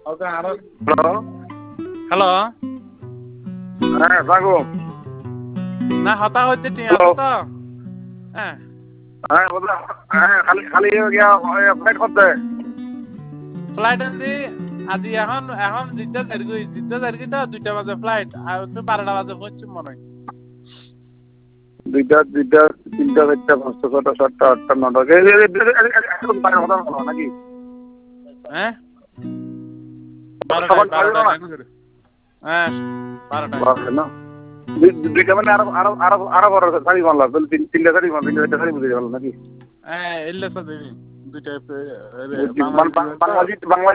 hello hello হ্যাঁ থাকো না হতা হচ্ছে ঠিক হ্যালো আছে তো হ্যাঁ হ্যাঁ বললাম হ্যাঁ খালি খালি গিয়া ফ্লাইট করতে ফ্লাইট আনছি আজি এখন এখন জিদ্দা তারিখ তো 2টা বাজে ফ্লাইট আর তো 12টা বাজে পৌঁছছি মনে হয় দুইটা দুইটা তিনটা চারটা পাঁচটা ছটা সাতটা আটটা নটা একদম বাইরে কথা বলো নাকি হ্যাঁ সবার 12টায় বাইরে না হ্যাঁ 12টায় বাসে না দুইটা মানে আরো আরো আরো আরো বড় শাড়ি বানলা তিনটা শাড়ি বানলা তিনটা চারটা শাড়ি বুঝে গেল নাকি হ্যাঁ এলে তো দেবি 2টা বাংলাদেশ বাংলা